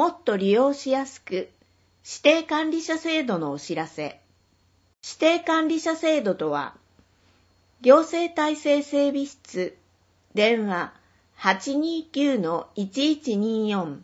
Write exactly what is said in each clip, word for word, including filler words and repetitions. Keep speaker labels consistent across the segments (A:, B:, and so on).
A: もっと利用しやすく、指定管理者制度のお知らせ。指定管理者制度とは、行政体制整備室、電話 はちにーきゅうのいちいちにーよん。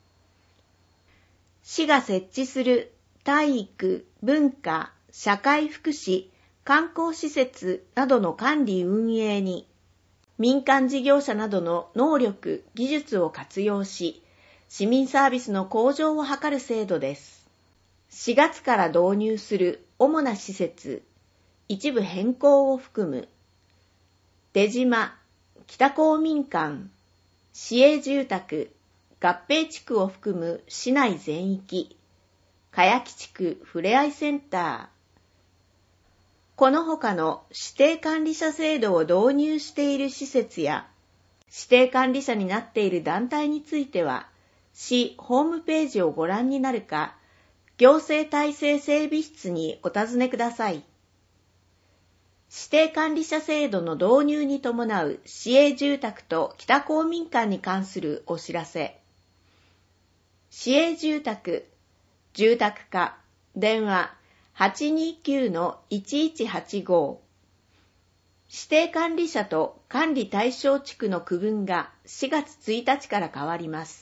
A: 市が設置する体育、文化、社会福祉、観光施設などの管理運営に、民間事業者などの能力、技術を活用し、市民サービスの向上を図る制度です。しがつから導入する主な施設、一部変更を含む、出島、北公民館、市営住宅、合併地区を含む市内全域、茅木地区ふれあいセンター、この他の指定管理者制度を導入している施設や、指定管理者になっている団体については、市ホームページをご覧になるか、行政体制整備室にお尋ねください。指定管理者制度の導入に伴う市営住宅と北公民館に関するお知らせ。市営住宅、住宅課、電話 はちにーきゅうのいちいちはちご。指定管理者と管理対象地区の区分がしがつついたちから変わります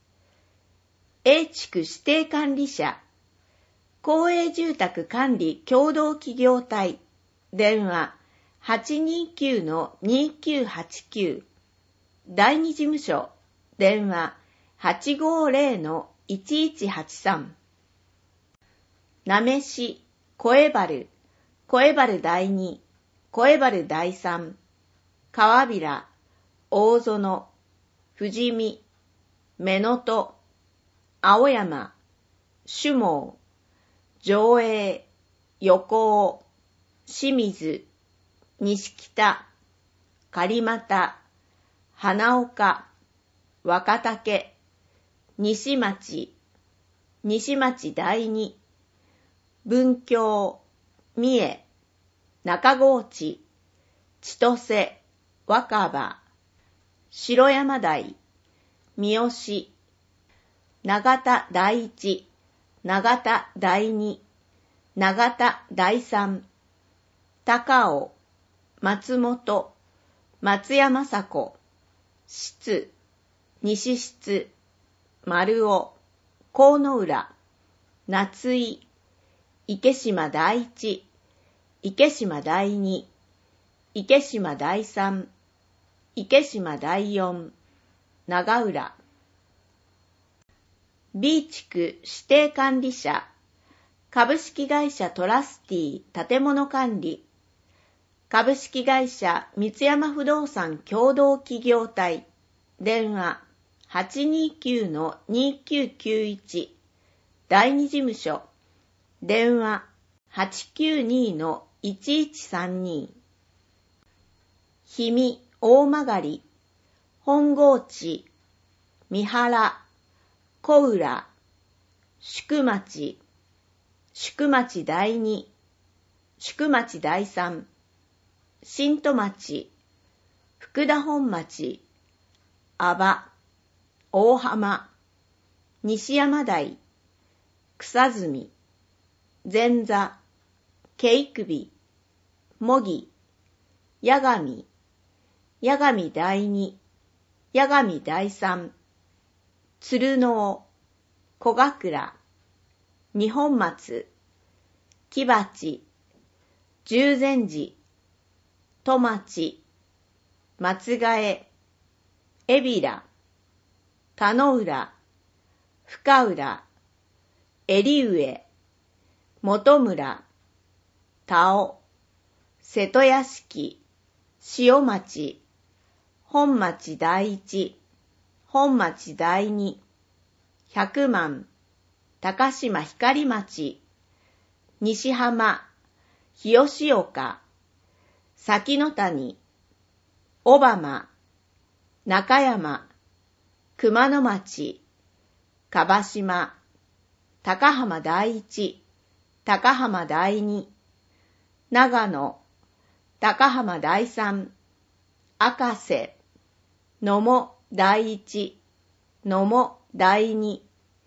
A: 。A 地区指定管理者、公営住宅管理協同企業体、電話 はちにーきゅうのにーきゅうはちきゅう。第二事務所、電話 はちごーぜろのいちいちはちさん。なめし、小原、小原第二、小原第三、川平、大園、富士見、目のと、青山、朱毛、上栄、横尾、清水、西北、狩俣、花岡、若竹、西町、西町第二、文京、三重、中河内、千歳、若葉、城山台、三好、長田第一、長田第二、長田第三、高尾、松本、松山迫、質、西質、丸尾、河野浦、夏井、池島第一、池島第二、池島第三、池島第四、長浦。B 地区指定管理者、株式会社トラスティ建物管理、株式会社三山不動産共同企業体、電話 はちにーきゅうのにーきゅうきゅういち、第二事務所、電話 はちきゅうにのいちいちさんに。氷見大曲、本郷地、三原、小浦、宿町、宿町第二、宿町第三、新戸町、福田本町、阿波、大浜、西山台、草積、前座、京首、模擬、八神、八神第二、八神第三、鶴能、小倉、二本松、木鉢、十禅寺、戸町、松ヶ江、海老名、田野浦、深浦、襟上、元村、田尾、瀬戸屋敷、塩町、本町第一、本町第二、百万、高島光町、西浜、日吉岡、崎の谷、小浜、中山、熊野町、樺島、高浜第一、高浜第二、長野、高浜第三、赤瀬、野茂第一、野茂第二、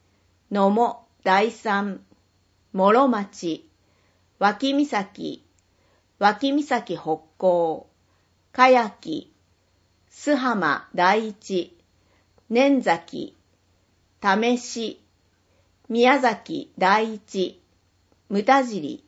A: 野茂第三、諸町、脇岬、脇岬北港、かやき、須浜第一、念崎、為市、宮崎第一、牟田尻。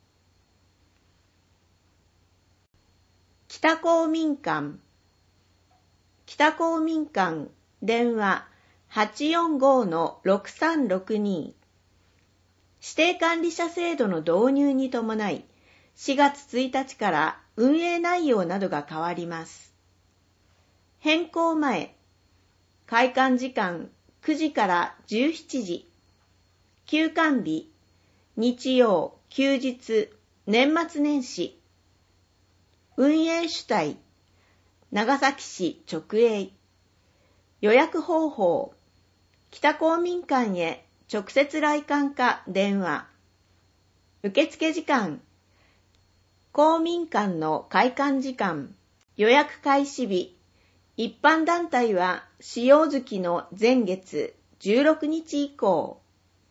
A: 北公民館、北公民館、電話 はちよんご ろくさんろくに。指定管理者制度の導入に伴い、しがつついたちから運営内容などが変わります。変更前、開館時間くじからじゅうしちじ、休館日、日曜、休日、年末年始。運営主体、長崎市直営。予約方法、北公民館へ直接来館か電話。受付時間、公民館の開館時間、予約開始日、一般団体は使用月の前月じゅうろくにち以降。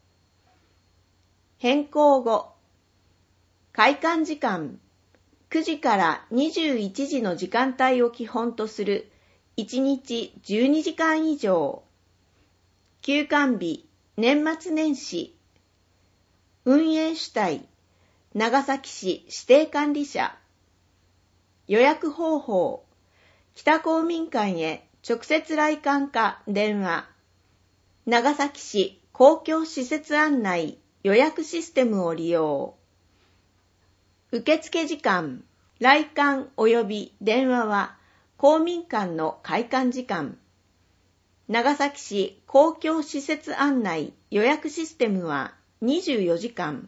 A: 変更後、開館時間、くじからにじゅういちじの時間帯を基本とするいちにちじゅうにじかん以上。休館日、年末年始。運営主体、長崎市指定管理者。予約方法、北公民館へ直接来館か電話。長崎市公共施設案内予約システムを利用。受付時間、来館及び電話は公民館の開館時間。長崎市公共施設案内予約システムはにじゅうよじかん。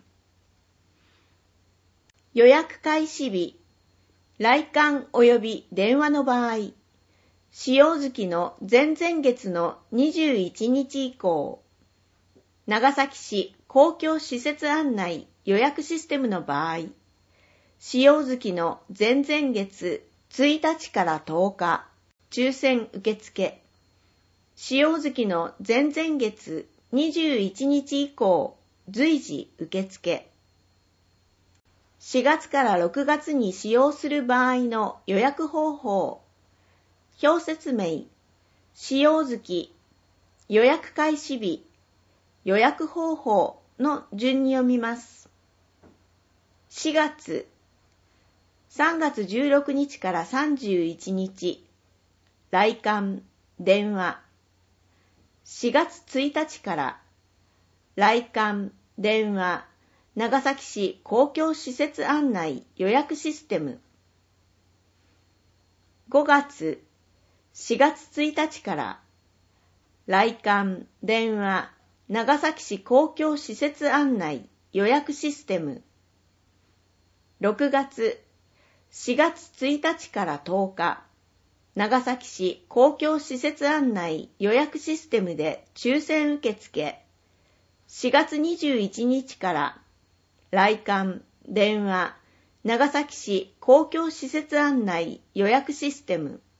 A: 予約開始日、来館及び電話の場合、使用月の前々月のにじゅういちにち以降、長崎市公共施設案内予約システムの場合、使用月の前々月ついたちからとおか、抽選受付。使用月の前々月にじゅういちにち以降、随時受付。しがつからろくがつに使用する場合の予約方法。表説明。使用月、予約開始日、予約方法の順に読みます。しがつ、さんがつじゅうろくにちからさんじゅういちにち、来館、電話。しがつついたちから、来館、電話、長崎市公共施設案内予約システム。ごがつ、しがつついたちから、来館、電話、長崎市公共施設案内予約システム。ろくがつ、しがつついたちからとおか、長崎市公共施設案内予約システムで抽選受付。しがつにじゅういちにちから、来館、電話、長崎市公共施設案内予約システム。